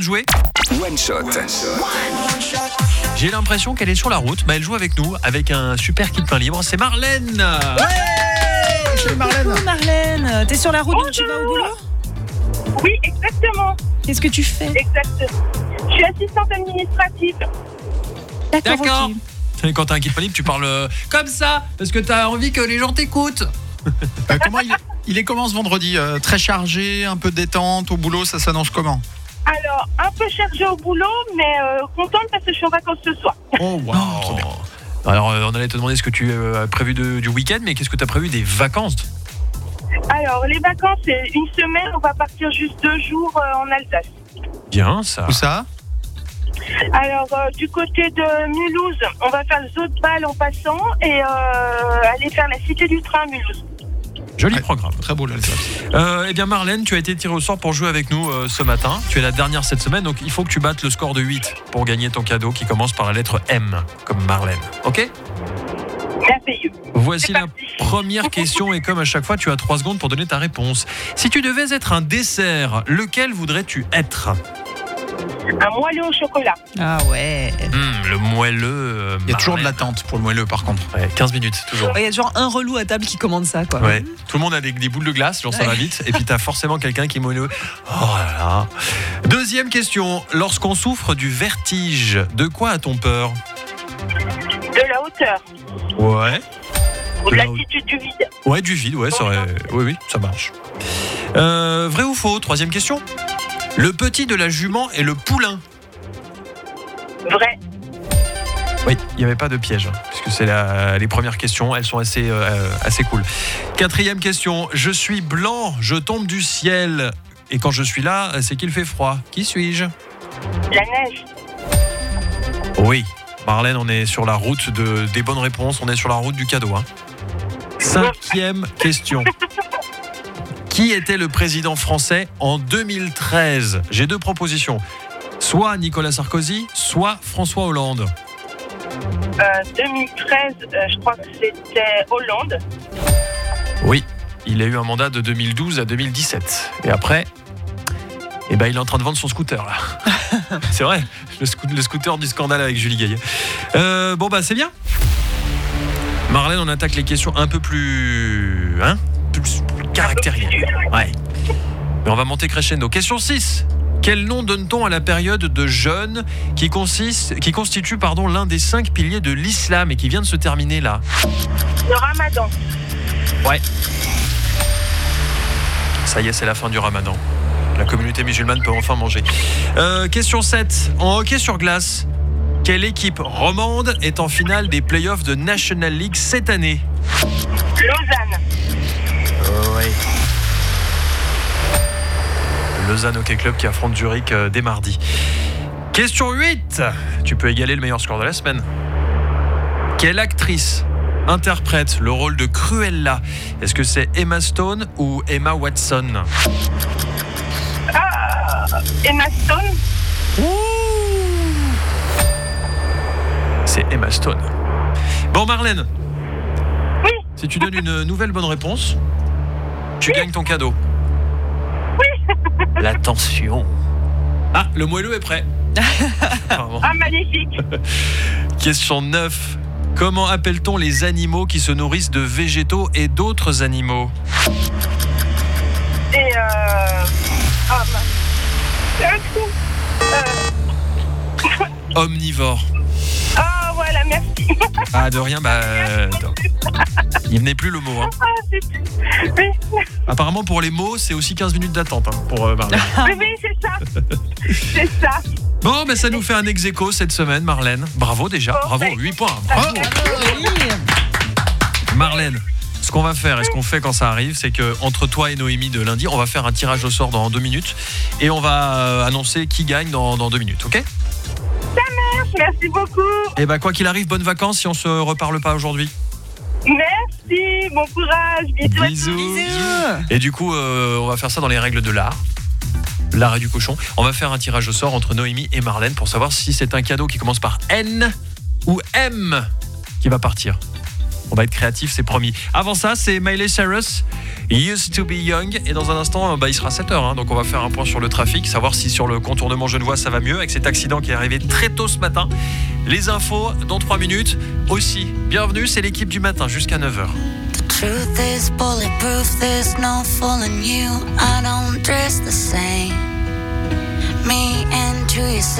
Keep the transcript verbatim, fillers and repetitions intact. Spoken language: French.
jouer ? One Shot. J'ai l'impression qu'elle est sur la route, mais elle joue avec nous, avec un super kit pain libre. C'est Marlène. Ouais. Salut Marlène. Bonjour Marlène, t'es sur la route donc tu vas au boulot ? Oui, exactement. Qu'est-ce que tu fais ? Exactement. Je suis assistante administrative. D'accord. D'accord. ok. Quand t'as un kit pain libre, tu parles euh, comme ça, parce que t'as envie que les gens t'écoutent. Euh, comment il, il est comment ce vendredi euh, Très chargé, un peu détente au boulot, ça s'annonce comment ? Alors, un peu chargée au boulot, mais euh, contente parce que je suis en vacances ce soir. Oh wow, trop bien. Alors, euh, on allait te demander ce que tu euh, as prévu de, du week-end, mais qu'est-ce que tu as prévu des vacances ? Alors, les vacances, c'est une semaine. On va partir juste deux jours euh, en Alsace. Bien, ça. Où ça ? Alors, euh, du côté de Mulhouse, on va faire le zoo de Bâle en passant et euh, aller faire la Cité du Train à Mulhouse. Joli Ouais. programme. Très beau l'Alsace. Euh, eh bien, Marlène, tu as été tirée au sort pour jouer avec nous euh, ce matin. Tu es la dernière cette semaine, donc il faut que tu battes le score de huit pour gagner ton cadeau qui commence par la lettre M, comme Marlène. Ok ? Merveilleux. Voici C'est la parti. première question et comme à chaque fois, tu as trois secondes pour donner ta réponse. Si tu devais être un dessert, lequel voudrais-tu être ? Un moelleux au chocolat. Ah ouais. Hum, Le moelleux. euh, Il y a toujours de Marlène. l'attente pour le moelleux par contre. Ouais, quinze minutes, toujours. Il y a genre un relou à table qui commande ça quoi. Ouais. Tout le monde a des, des boules de glace, genre ça va Ouais. vite. Et puis t'as forcément quelqu'un qui est moelleux. Oh là là. Deuxième question. Lorsqu'on souffre du vertige, de quoi a-t-on peur ? De la hauteur. Ouais. Ou De de la l'altitude du vide. Ouais, du vide, ouais, ça aurait... oui, oui, ça marche. Euh, vrai ou faux ? Troisième question. Le petit de la jument est le poulain. Vrai. Oui, il n'y avait pas de piège, hein, puisque c'est la- les premières questions, elles sont assez, euh, assez cool. Quatrième question. Je suis blanc, je tombe du ciel. Et quand je suis là, c'est qu'il fait froid. Qui suis-je ? La neige. Oui. Marlène, on est sur la route de, des bonnes réponses, on est sur la route du cadeau. Hein. Cinquième question. Qui était le président français en deux mille treize ? J'ai deux propositions. Soit Nicolas Sarkozy, soit François Hollande. Euh, deux mille treize, euh, je crois que c'était Hollande. Oui, il a eu un mandat de deux mille douze à deux mille dix-sept. Et après, eh ben, il est en train de vendre son scooter, là. C'est vrai, le, sco- le scooter du scandale avec Julie Gaillet. Euh, bon, bah, c'est bien. Marlène, on attaque les questions un peu plus... Hein plus caractérielles. Ouais. Mais on va monter crescendo. Question six. Quel nom donne-t-on à la période de jeûne qui, consiste, qui constitue pardon, l'un des cinq piliers de l'islam et qui vient de se terminer là ? Le ramadan. Ouais. Ça y est, c'est la fin du ramadan. La communauté musulmane peut enfin manger. Euh, question sept. En hockey sur glace, quelle équipe romande est en finale des playoffs de National League cette année ? Lausanne. Euh, ouais. Lausanne Hockey Club qui affronte Zurich euh, dès mardi. Question huit. Tu peux égaler le meilleur score de la semaine. Quelle actrice interprète le rôle de Cruella ? Est-ce que c'est Emma Stone ou Emma Watson ? Emma Stone. C'est Emma Stone. Bon Marlène. Oui. Si tu donnes une nouvelle bonne réponse, tu gagnes ton cadeau. Oui. La tension. Ah, le moelleux est prêt. Pardon. Ah, magnifique. Question neuf. Comment appelle-t-on les animaux qui se nourrissent de végétaux et d'autres animaux ? Et euh... Ah, mince. C'est un coup. Euh... Omnivore. Ah, voilà, merci. Ah, de rien, bah... attends. Il venait plus le mot. Hein. Ah, c'est... Oui, Apparemment, pour les mots, c'est aussi quinze minutes d'attente hein, pour euh, Marlène. oui, oui, c'est ça. C'est ça. Bon, mais ça nous fait un ex-aequo cette semaine, Marlène. Bravo déjà. Bravo, huit points. Bravo. Marlène, ce qu'on va faire et ce qu'on fait quand ça arrive, c'est que entre toi et Noémie de lundi, on va faire un tirage au sort dans deux minutes et on va euh, annoncer qui gagne dans, dans deux minutes, ok ? Merci beaucoup. Et bah quoi qu'il arrive, bonnes vacances si on se reparle pas aujourd'hui. Merci, bon courage. Bisous. à Bisous. tous. Et du coup, euh, on va faire ça dans les règles de l'art. L'art et du cochon. On va faire un tirage au sort entre Noémie et Marlène pour savoir si c'est un cadeau qui commence par N ou M qui va partir. On va être créatif, c'est promis. Avant ça, c'est Miley Cyrus, Used to be Young. Et dans un instant, bah, il sera sept heures. Hein, donc on va faire un point sur le trafic, savoir si sur le contournement Genevois ça va mieux avec cet accident qui est arrivé très tôt ce matin. Les infos dans trois minutes aussi. Bienvenue, c'est l'équipe du matin jusqu'à neuf heures. Truth is bulletproof, there's no fooling you. I don't dress the same. Me and you.